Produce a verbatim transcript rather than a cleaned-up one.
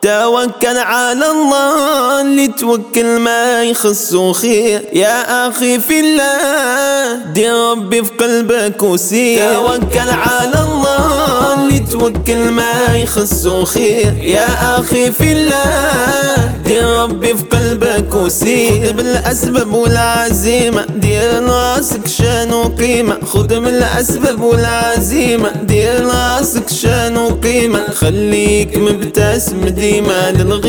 توكل على الله، اللي توكل ما يخصو خير. يا أخي في الله دير ربي في قلبك وسير. توكل على الله، اللي توكل ما يخصو خير. يا أخي في الله دير ربي في قلبك وسير. خذ بالأسباب والعزيمة دير راسك شان وقيمة. خذ بالأسباب والعزيمة دير راسك شان وقيمة. خليك مبتسم ديما للغيرة.